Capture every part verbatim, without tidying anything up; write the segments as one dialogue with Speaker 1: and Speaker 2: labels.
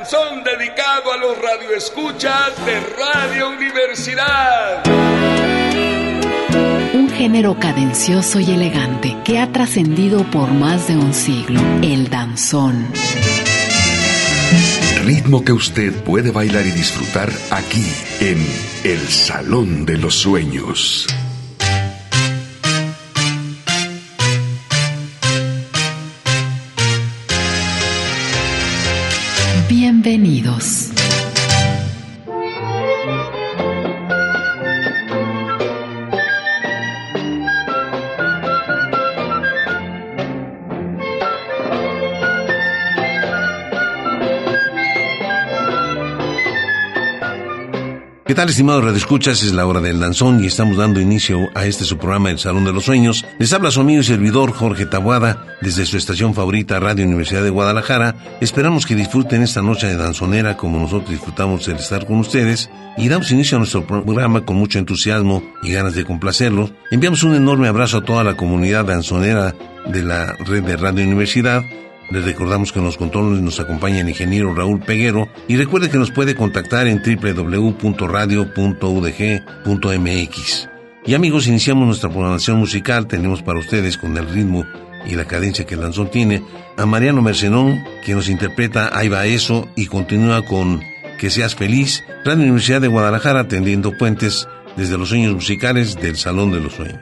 Speaker 1: danzón dedicado a los radioescuchas de Radio Universidad.
Speaker 2: Un género cadencioso y elegante que ha trascendido por más de un siglo, el danzón.
Speaker 3: Ritmo que usted puede bailar y disfrutar aquí en El Salón de los Sueños.
Speaker 2: Bienvenidos.
Speaker 4: ¿Qué tal, estimados radioescuchas? Es la hora del danzón y estamos dando inicio a este su programa El Salón de los Sueños. Les habla su amigo y servidor Jorge Taboada desde su estación favorita Radio Universidad de Guadalajara. Esperamos que disfruten esta noche de danzonera como nosotros disfrutamos el estar con ustedes y damos inicio a nuestro programa con mucho entusiasmo y ganas de complacerlos. Enviamos un enorme abrazo a toda la comunidad danzonera de la red de Radio Universidad. Les recordamos que en los controles nos acompaña el ingeniero Raúl Peguero y recuerde que nos puede contactar en doble u doble u doble u punto radio punto u d g punto m x. Y amigos, iniciamos nuestra programación musical. Tenemos para ustedes, con el ritmo y la cadencia que el danzón tiene, a Mariano Mercenón, que nos interpreta Ahí va eso, y continúa con Que seas feliz. Radio Universidad de Guadalajara, tendiendo puentes desde los sueños musicales del Salón de los Sueños.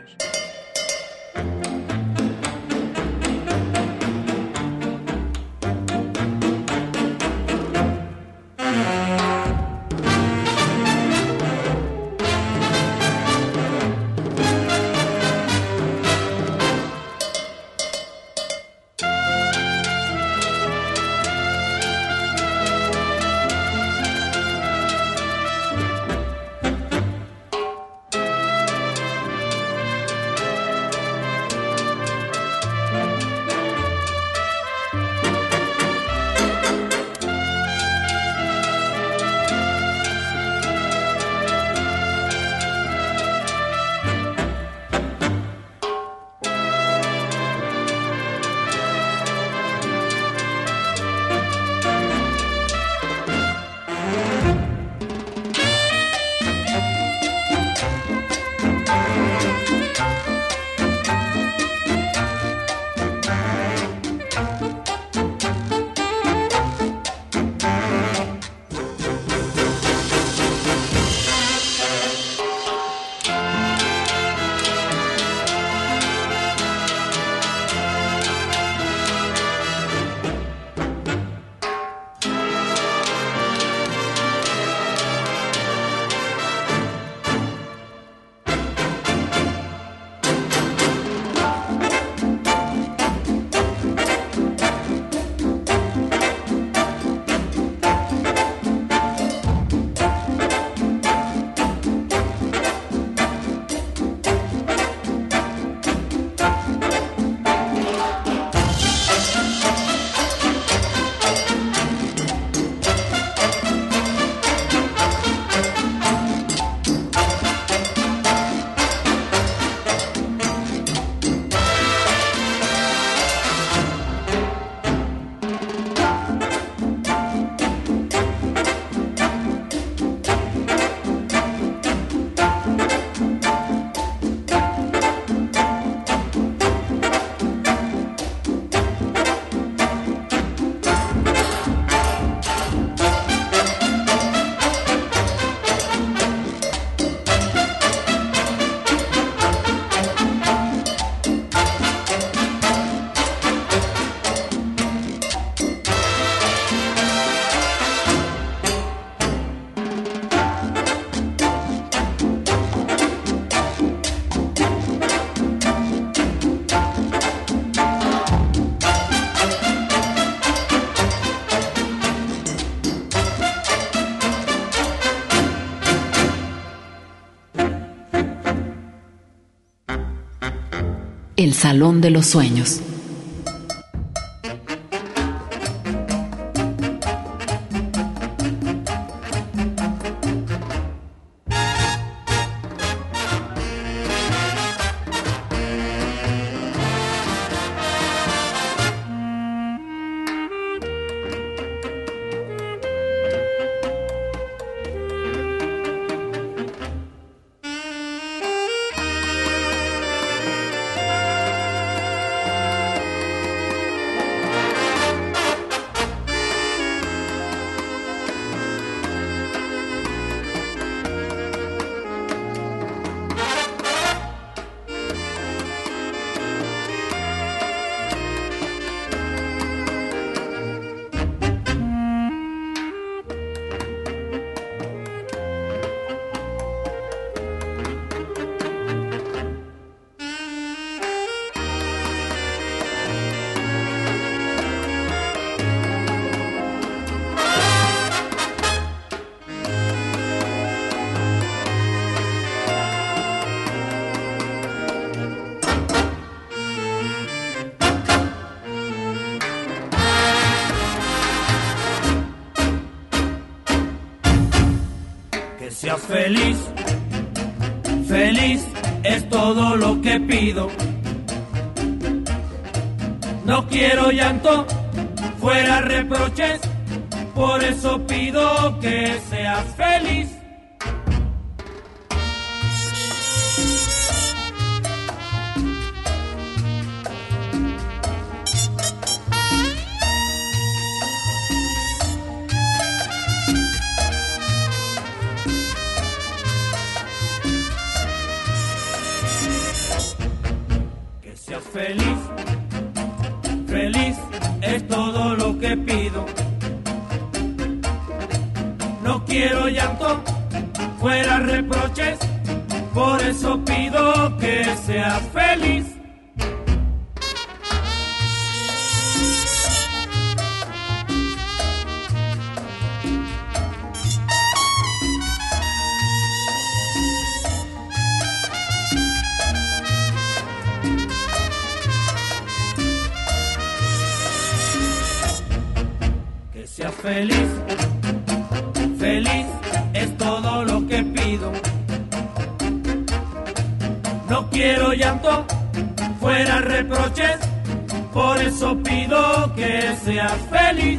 Speaker 2: El Salón de los Sueños.
Speaker 5: seas feliz, feliz es todo lo que pido. No quiero llanto, fuera reproches, por eso pido que seas feliz. Que seas feliz, feliz es todo lo que pido. No quiero llanto, fuera reproches, por eso pido que seas feliz. Que seas feliz, feliz es todo lo que pido. No quiero llanto, fuera reproches, por eso pido que seas feliz.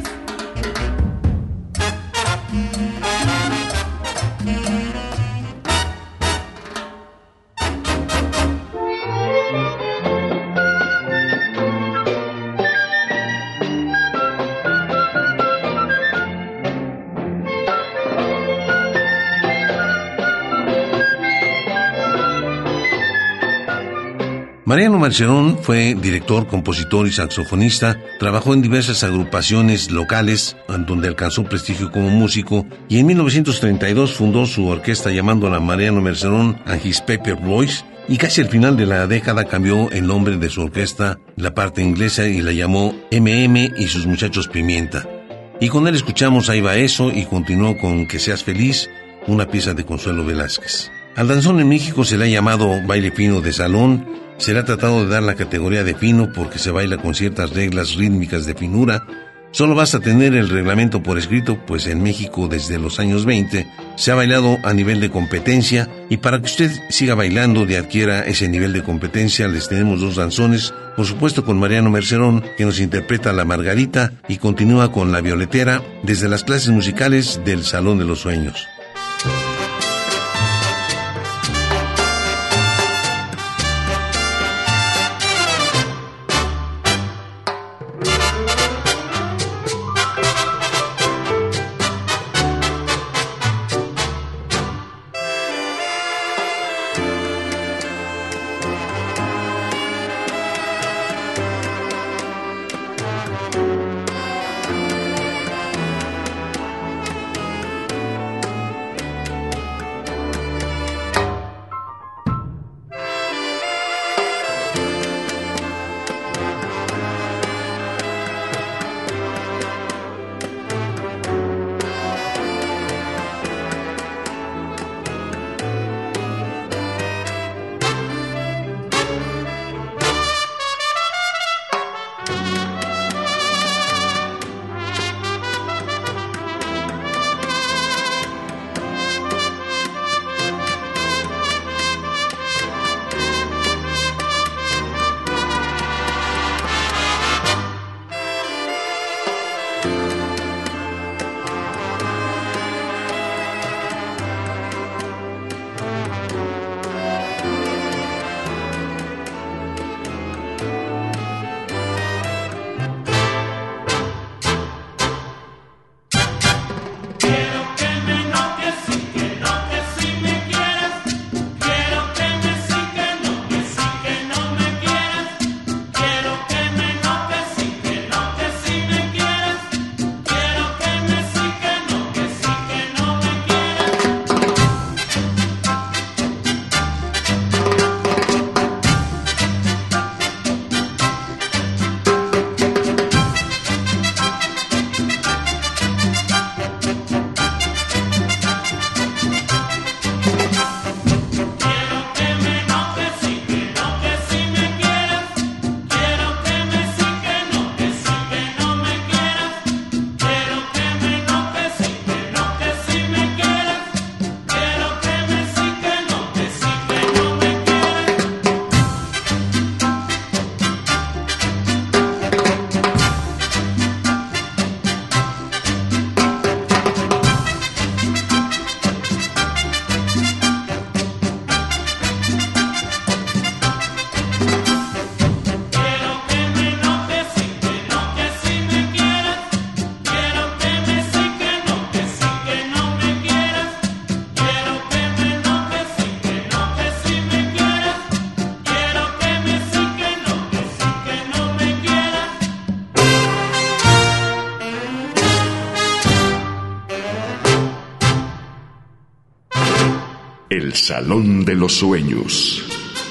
Speaker 4: Mariano Mercerón fue director, compositor y saxofonista, trabajó en diversas agrupaciones locales, donde alcanzó prestigio como músico, y en mil novecientos treinta y dos fundó su orquesta llamándola Mariano Mercerón and His Pepper Boys, y casi al final de la década cambió el nombre de su orquesta, la parte inglesa, y la llamó eme eme y sus muchachos Pimienta. Y con él escuchamos Ahí va eso, y continuó con Que seas feliz, una pieza de Consuelo Velázquez. Al danzón en México se le ha llamado baile fino de salón. Se le ha tratado de dar la categoría de fino porque se baila con ciertas reglas rítmicas de finura. Solo basta tener el reglamento por escrito, pues en México desde los años veinte se ha bailado a nivel de competencia, y para que usted siga bailando y adquiera ese nivel de competencia les tenemos dos danzones, por supuesto con Mariano Mercerón, que nos interpreta La Margarita, y continúa con La Violetera desde las clases musicales del Salón de los Sueños.
Speaker 3: El Salón de los Sueños.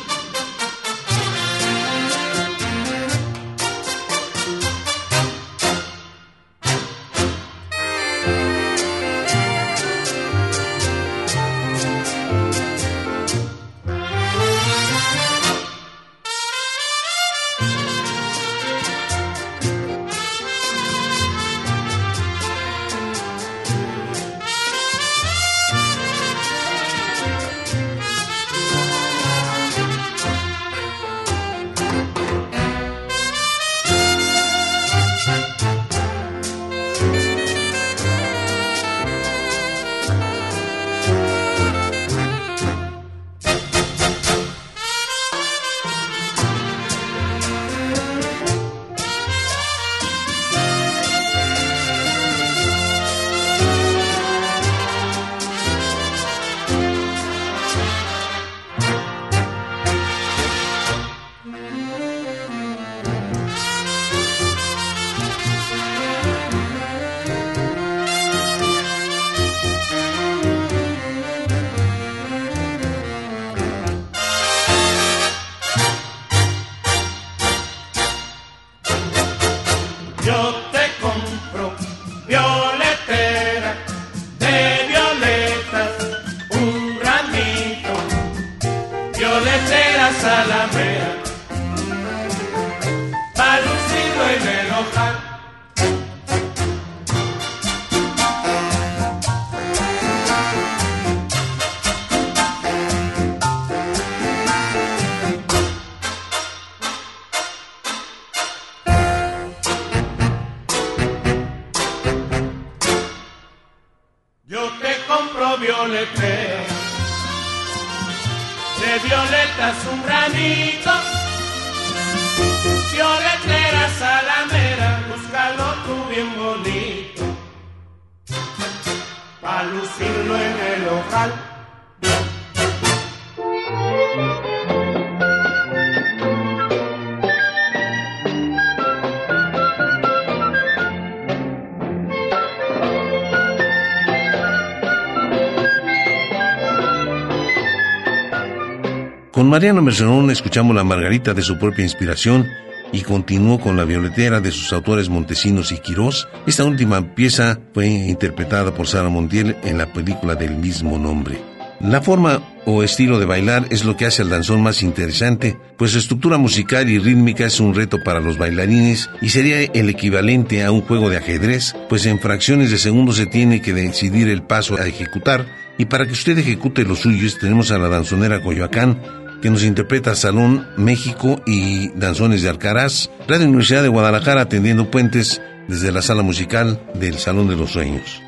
Speaker 4: Con Mariano Mercerón escuchamos La Margarita de su propia inspiración y continuó con La Violetera de sus autores Montesinos y Quirós. Esta última pieza fue interpretada por Sara Montiel en la película del mismo nombre. La forma o estilo de bailar es lo que hace al danzón más interesante, pues su estructura musical y rítmica es un reto para los bailarines y sería el equivalente a un juego de ajedrez, pues en fracciones de segundos se tiene que decidir el paso a ejecutar, y para que usted ejecute los suyos tenemos a la danzonera Coyoacán, que nos interpreta Salón México y Danzones de Alcaraz. Radio Universidad de Guadalajara atendiendo puentes desde la sala musical del Salón de los Sueños.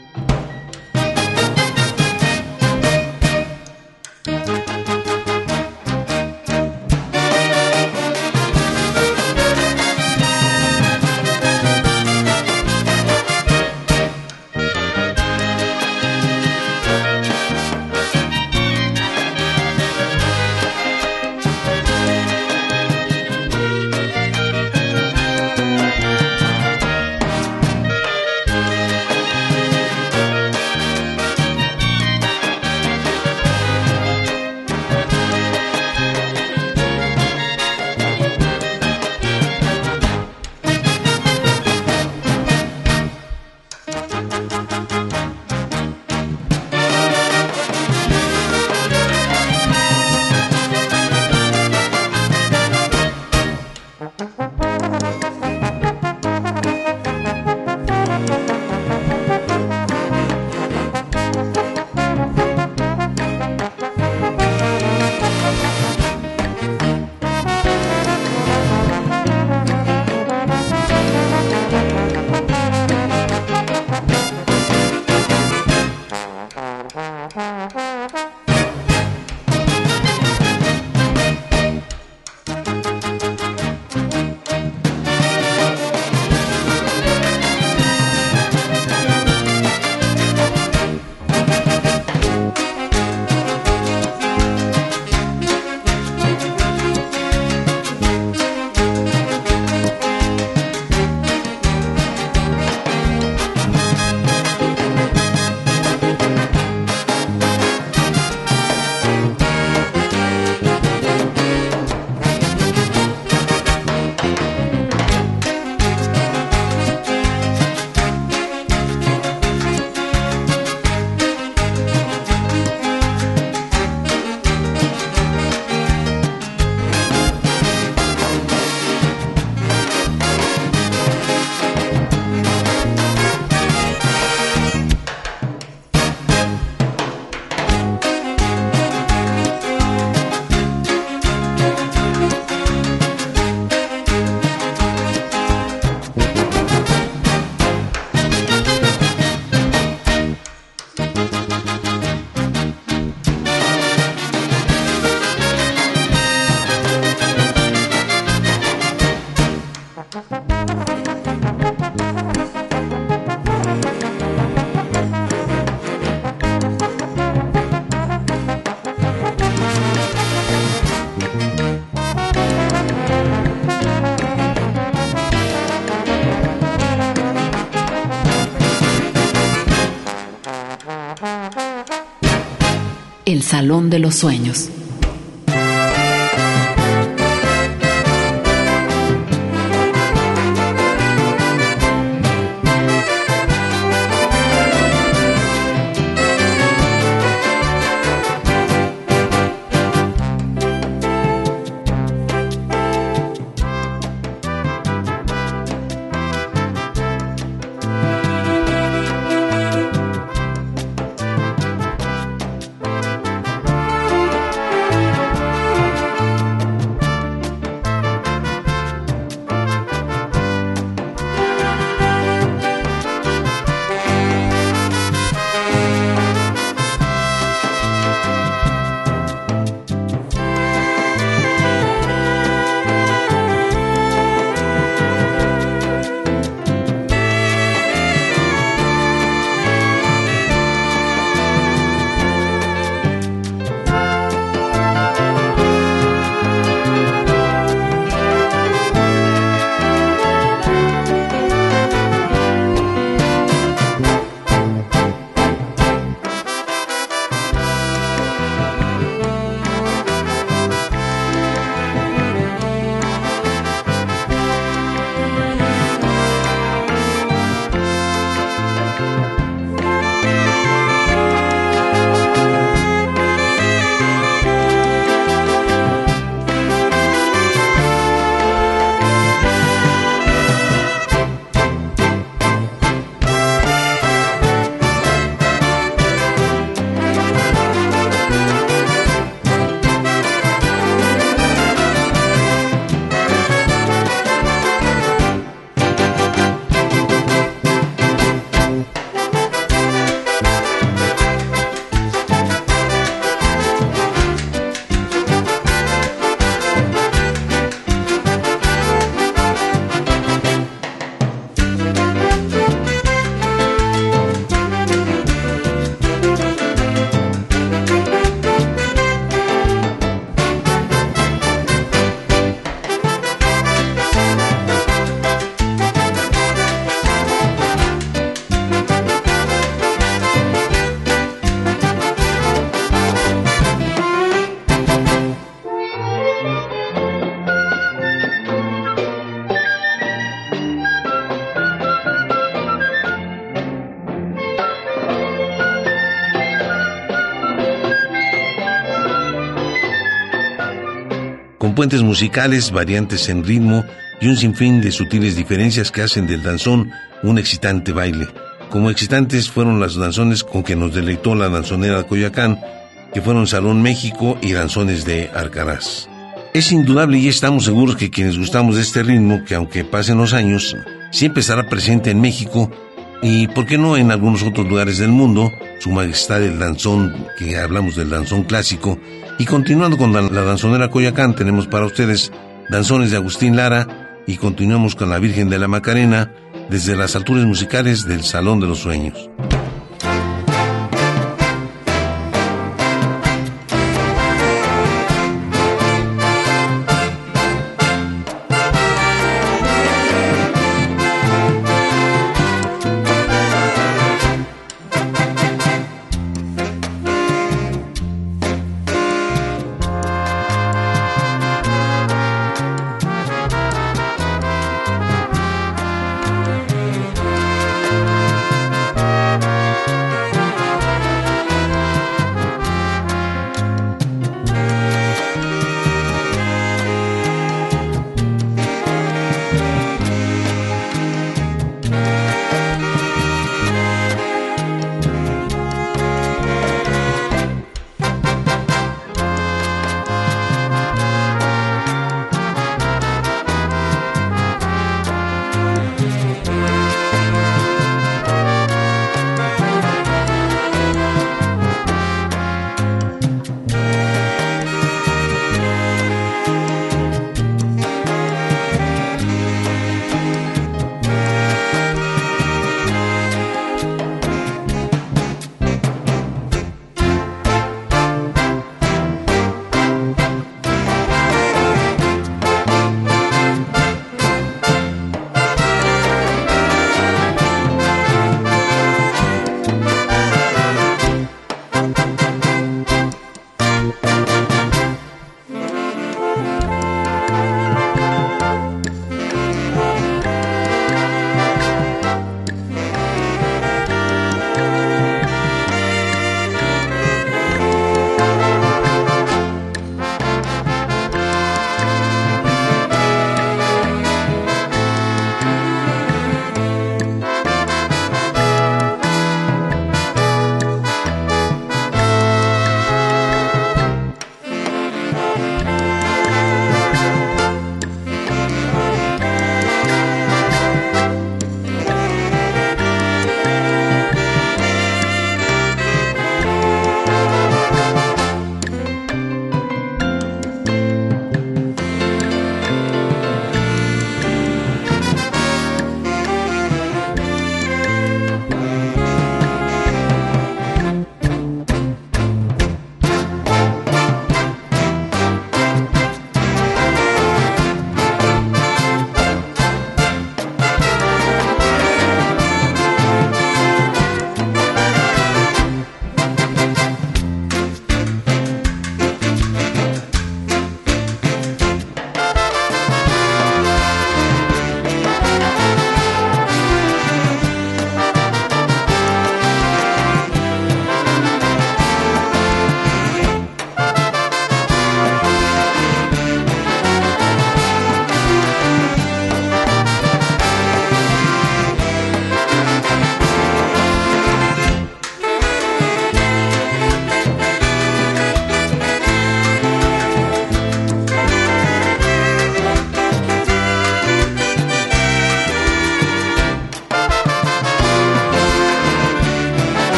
Speaker 2: El Salón de los Sueños.
Speaker 4: con puentes musicales, variantes en ritmo y un sinfín de sutiles diferencias que hacen del danzón un excitante baile. Como excitantes fueron las danzones con que nos deleitó la danzonera de Coyoacán, que fueron Salón México y danzones de Arcaraz. Es indudable y estamos seguros que quienes gustamos de este ritmo, que aunque pasen los años, siempre estará presente en México y, ¿por qué no en algunos otros lugares del mundo? Su majestad el danzón, que hablamos del danzón clásico. Y continuando con la, la danzonera Coyoacán, tenemos para ustedes danzones de Agustín Lara y continuamos con la Virgen de la Macarena desde las alturas musicales del Salón de los Sueños.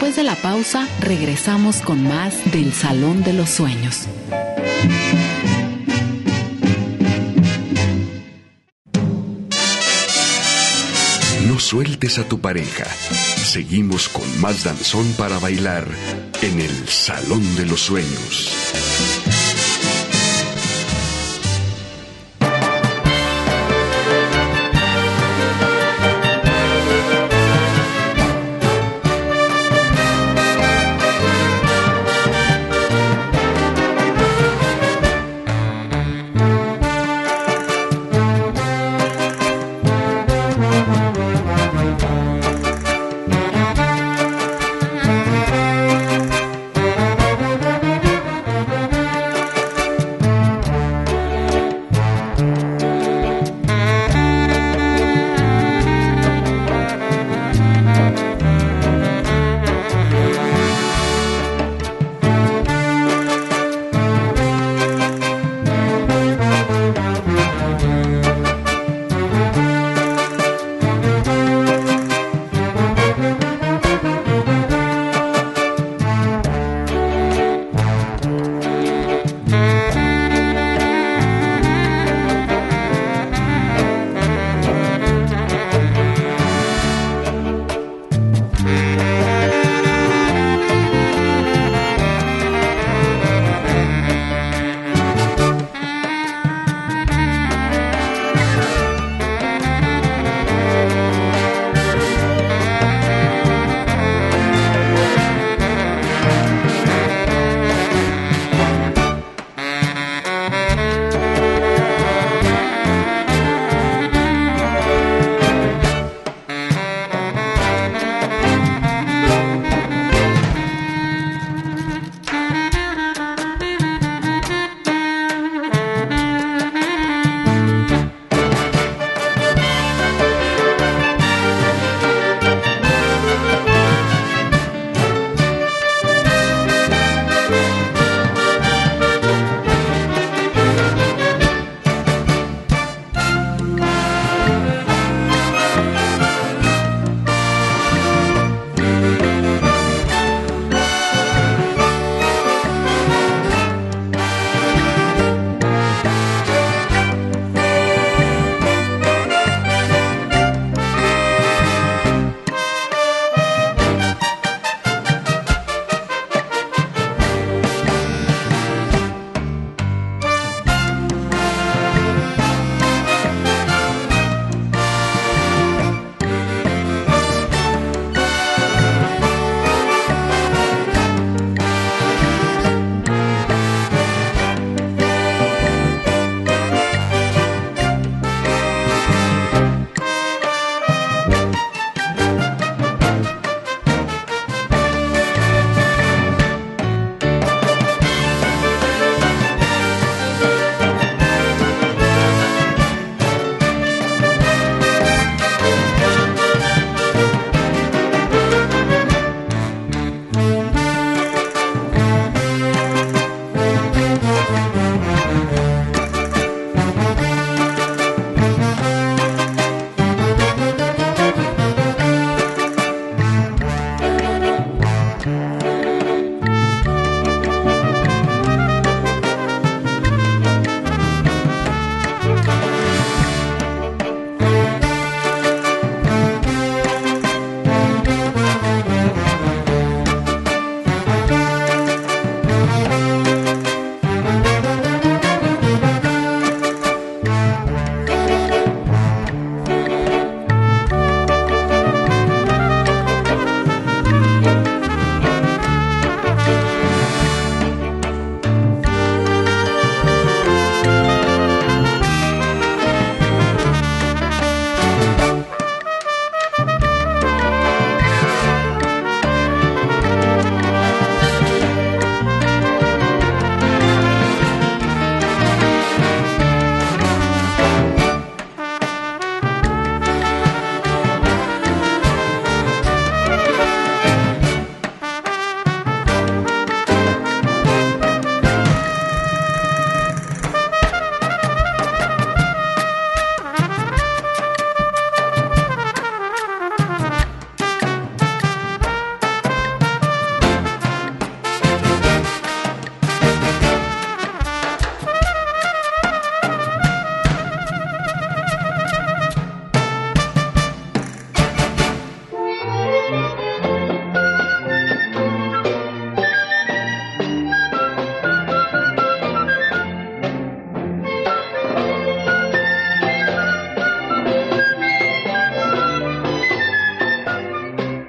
Speaker 2: Después de la pausa, regresamos con más del Salón de los Sueños.
Speaker 3: No sueltes a tu pareja. Seguimos con más danzón para bailar en el Salón de los Sueños.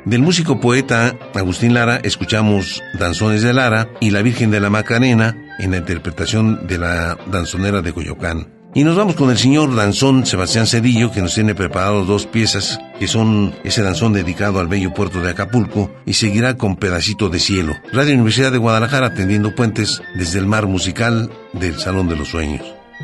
Speaker 4: Del músico poeta Agustín Lara escuchamos Danzones de Lara y La Virgen de la Macarena en la interpretación de la danzonera de Coyoacán. Y nos vamos con el señor danzón Sebastián Cedillo, que nos tiene preparados dos piezas, que son ese danzón dedicado al bello puerto de Acapulco, y seguirá con Pedacito de Cielo. Radio Universidad de Guadalajara, tendiendo puentes desde el mar musical del Salón de los Sueños.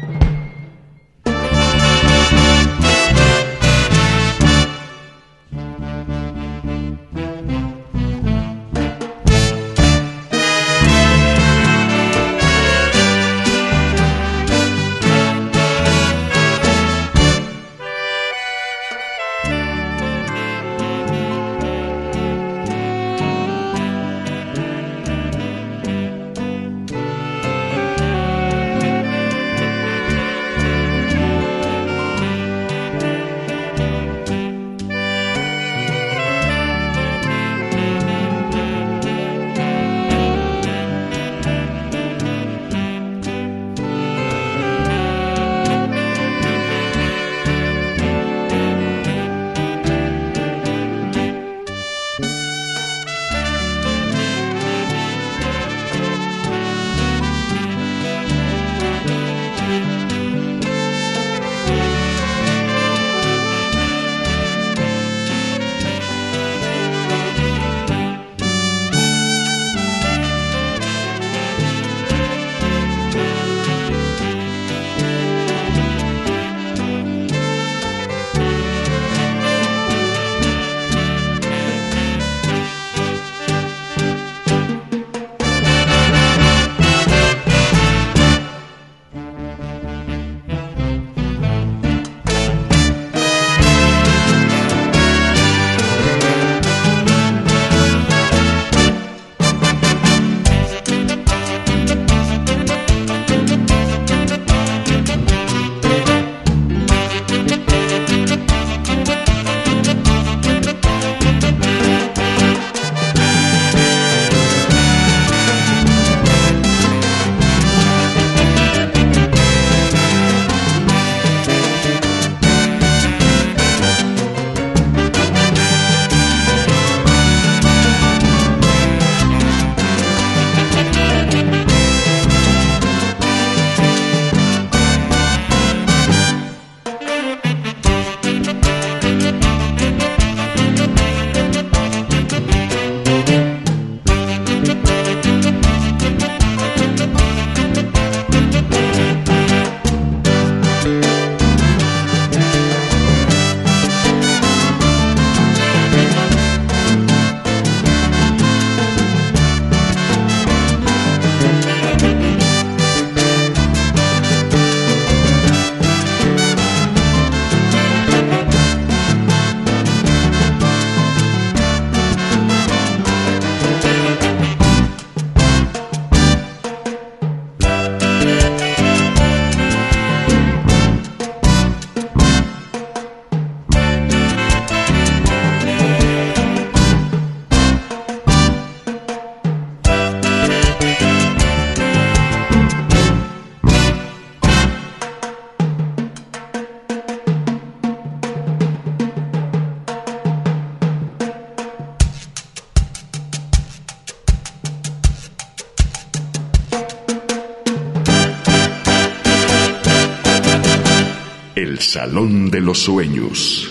Speaker 3: El Salón de los Sueños.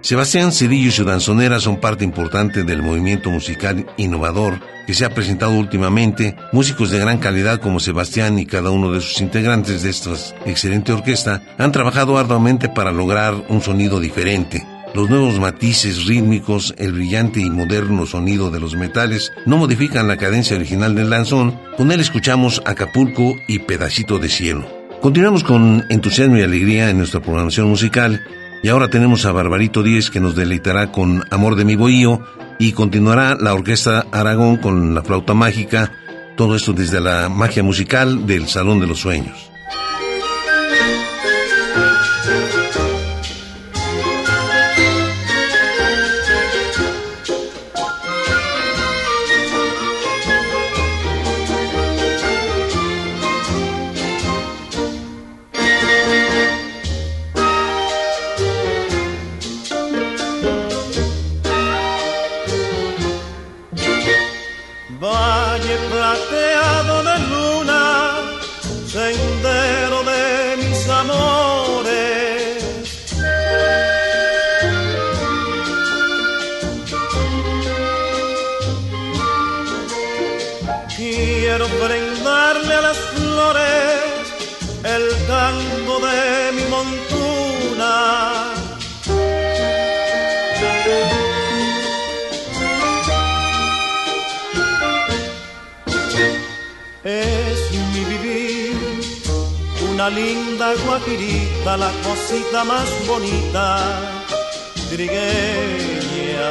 Speaker 4: Sebastián Cedillo y su danzonera son parte importante del movimiento musical innovador que se ha presentado últimamente. Músicos de gran calidad como Sebastián y cada uno de sus integrantes de esta excelente orquesta han trabajado arduamente para lograr un sonido diferente. Los nuevos matices rítmicos, el brillante y moderno sonido de los metales no modifican la cadencia original del danzón. Con él escuchamos Acapulco y Pedacito de Cielo. Continuamos con entusiasmo y alegría en nuestra programación musical. Y ahora tenemos a Barbarito Díez, que nos deleitará con Amor de mi Bohío, y continuará la Orquesta Aragón con la flauta mágica, todo esto desde la magia musical del Salón de los Sueños.
Speaker 6: Quiero brindarle a las flores el canto de mi montuna. Es mi vivir, una linda guajirita, la cosita más bonita, trigueña.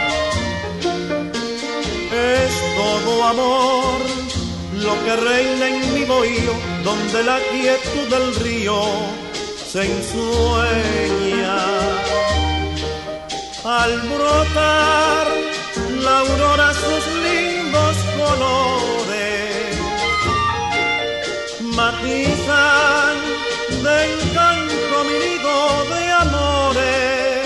Speaker 6: Es todo amor lo que reina en mi bohío, donde la quietud del río se ensueña. Al brotar la aurora sus lindos colores matizan de encanto mi nido de amores.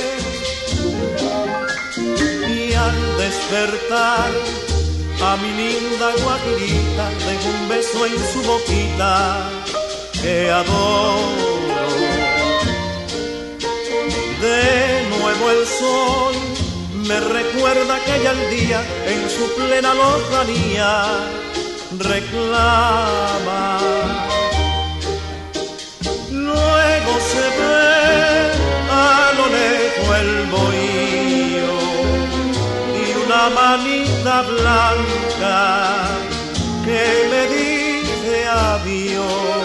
Speaker 6: Y al despertar a mi linda guajirita dejo un beso en su boquita que adoro. De nuevo el sol me recuerda aquella al día en su plena lozanía reclama. Luego se ve a lo lejos el bohío y una manita blanca que me dice adiós.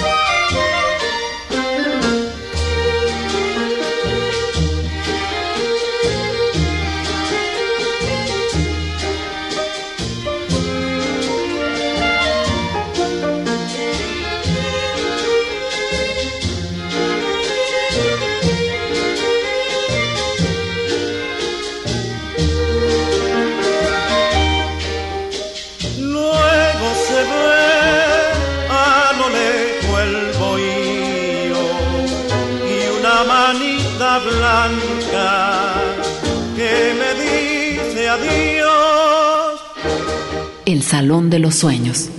Speaker 6: Blanca que me dice adiós.
Speaker 2: El Salón de los Sueños.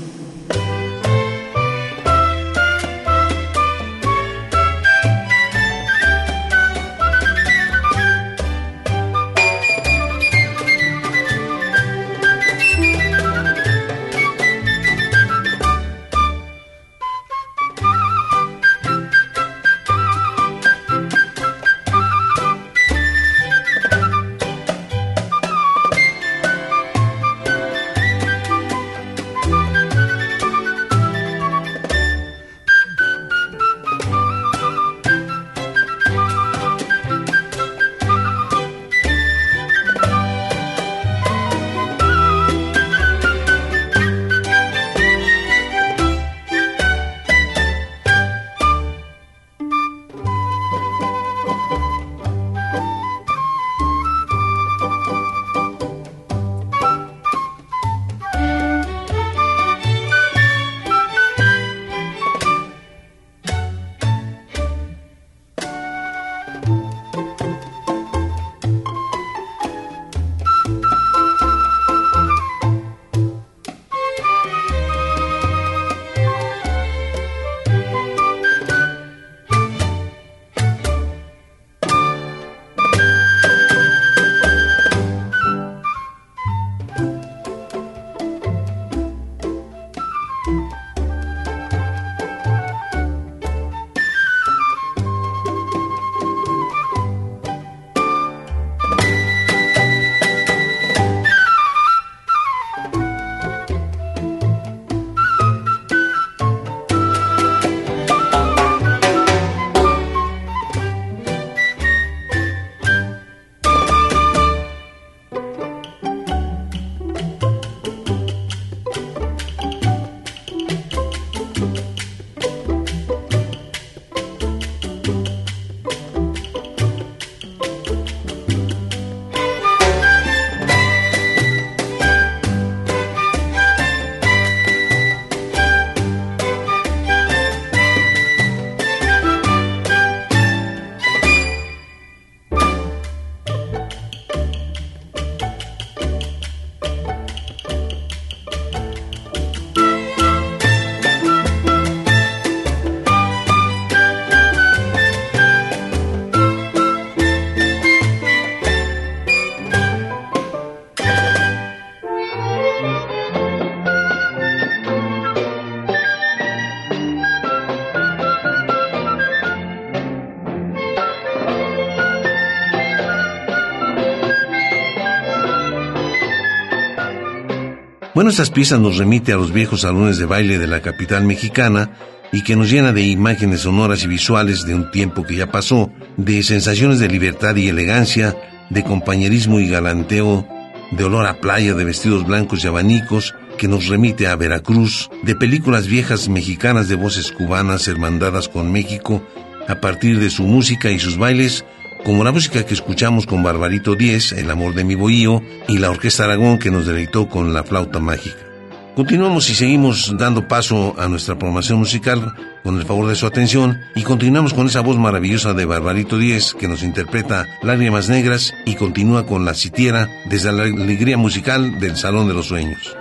Speaker 4: Bueno, estas piezas nos remite a los viejos salones de baile de la capital mexicana y que nos llena de imágenes sonoras y visuales de un tiempo que ya pasó, de sensaciones de libertad y elegancia, de compañerismo y galanteo, de olor a playa, de vestidos blancos y abanicos, que nos remite a Veracruz, de películas viejas mexicanas de voces cubanas hermandadas con México a partir de su música y sus bailes, como la música que escuchamos con Barbarito Díez, El amor de mi bohío, y la Orquesta Aragón que nos deleitó con La flauta mágica. Continuamos y seguimos dando paso a nuestra programación musical con el favor de su atención y continuamos con esa voz maravillosa de Barbarito Díez que nos interpreta Lágrimas Negras y continúa con La Sitiera desde la alegría musical del Salón de los Sueños.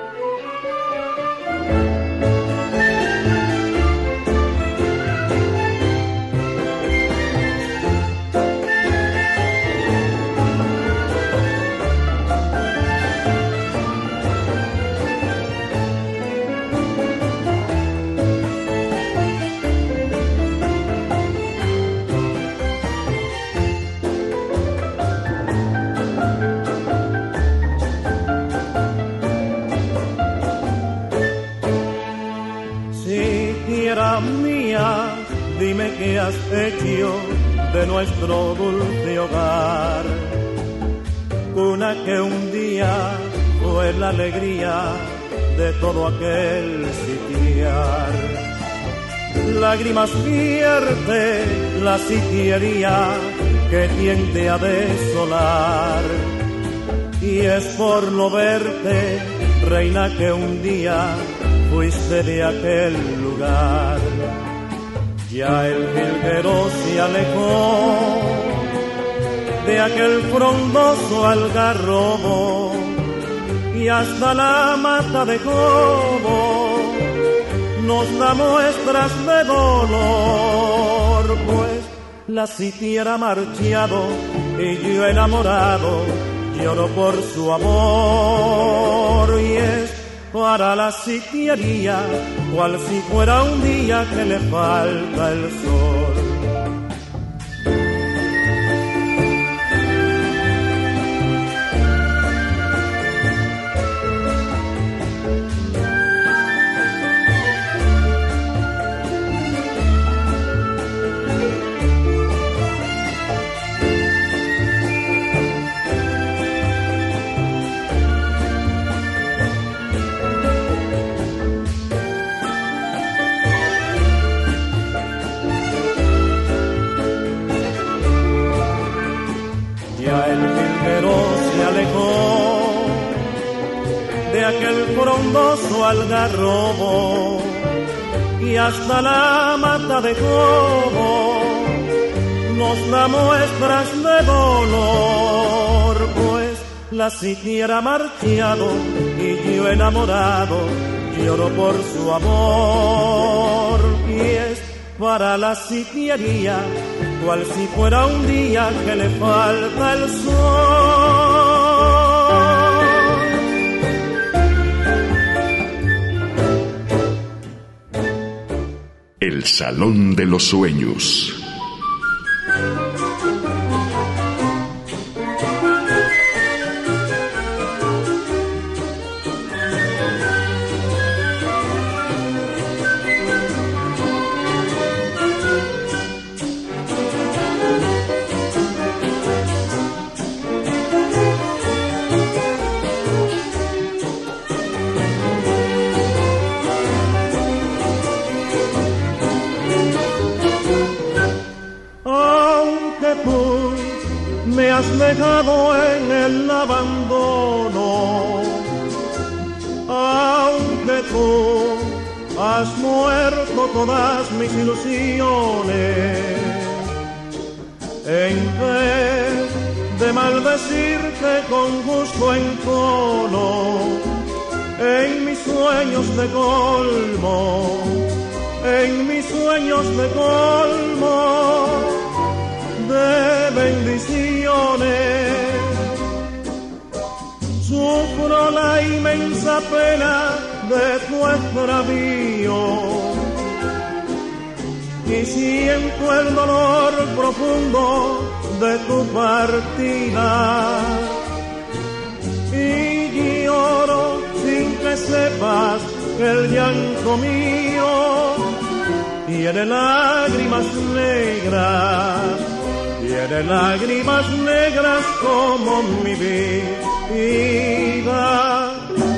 Speaker 6: Dime qué has hecho de nuestro dulce hogar, cuna que un día fue la alegría de todo aquel sitiar. Lágrimas vierte la sitiería que tiende a desolar, y es por no verte, reina, que un día fuiste de aquel lugar. Ya el jilguero se alejó de aquel frondoso algarrobo y hasta la mata de cobo nos da muestras de dolor, pues la sitiera ha marchado y yo enamorado lloro por su amor, y es para la sitiería cual si fuera un día que le falta el sol. Aquel frondoso algarrobo y hasta la mata de cobo nos da muestras de dolor, pues la sitiera ha marchado y yo enamorado lloro por su amor, y es para la sitiería cual si fuera un día que le falta el sol.
Speaker 3: El Salón de los Sueños.
Speaker 6: Me has dejado en el abandono, aunque tú has muerto todas mis ilusiones, en vez de maldecirte con gusto en tono, en mis sueños de colmo, en mis sueños de colmo de bendiciones, sufro la inmensa pena de tu extravío y siento el dolor profundo de tu partida, y lloro sin que se que el llanto mío tiene lágrimas negras, tiene lágrimas negras como mi vida.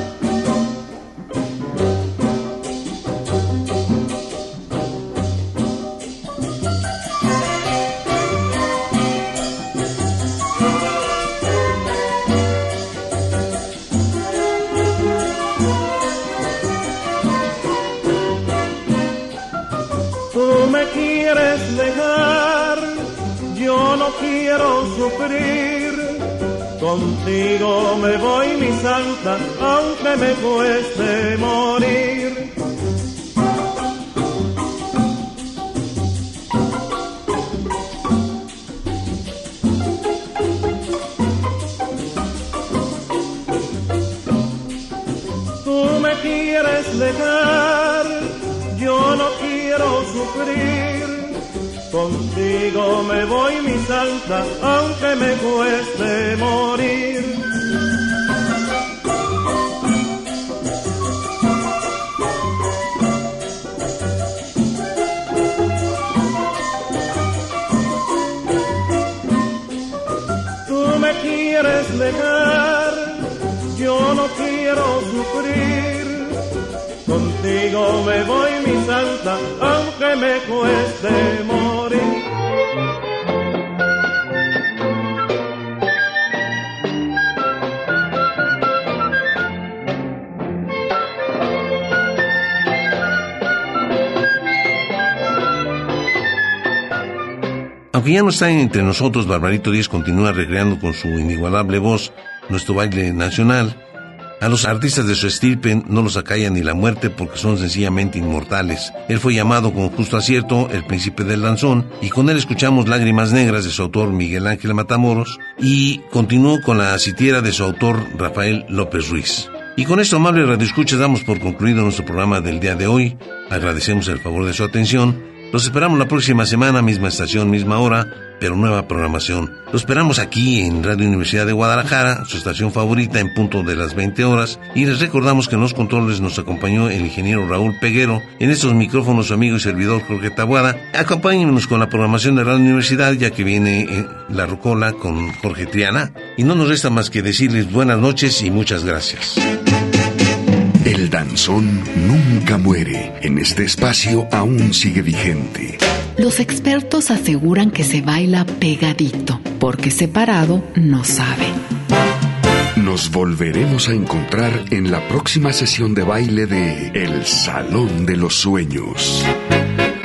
Speaker 6: Quieres dejar, yo no quiero sufrir, contigo me voy mi santa, aunque me cueste morir. Tú me quieres dejar, yo no quiero sufrir, contigo me voy mi santa, aunque me cueste morir. Tú me quieres dejar, yo no quiero sufrir, contigo me voy mi santa, aunque me cueste morir.
Speaker 4: Aunque ya no está entre nosotros, Barbarito Díez continúa recreando con su inigualable voz nuestro baile nacional. A los artistas de su estirpe no los acalla ni la muerte porque son sencillamente inmortales. Él fue llamado con justo acierto el príncipe del danzón, y con él escuchamos Lágrimas Negras de su autor Miguel Ángel Matamoros, y continuó con La Sitiera de su autor Rafael López Ruiz. Y con esto, amable radioescuchas, damos por concluido nuestro programa del día de hoy. Agradecemos el favor de su atención. Los esperamos la próxima semana, misma estación, misma hora, pero nueva programación. Los esperamos aquí en Radio Universidad de Guadalajara, su estación favorita, en punto de las veinte horas. Y les recordamos que en los controles nos acompañó el ingeniero Raúl Peguero. En estos micrófonos, su amigo y servidor Jorge Taboada. Acompáñenos con la programación de Radio Universidad, ya que viene La Rocola con Jorge Triana. Y no nos resta más que decirles buenas noches y muchas gracias.
Speaker 3: El danzón nunca muere. En este espacio aún sigue vigente.
Speaker 2: Los expertos aseguran que se baila pegadito, porque separado no sabe.
Speaker 3: Nos volveremos a encontrar en la próxima sesión de baile de El Salón de los Sueños.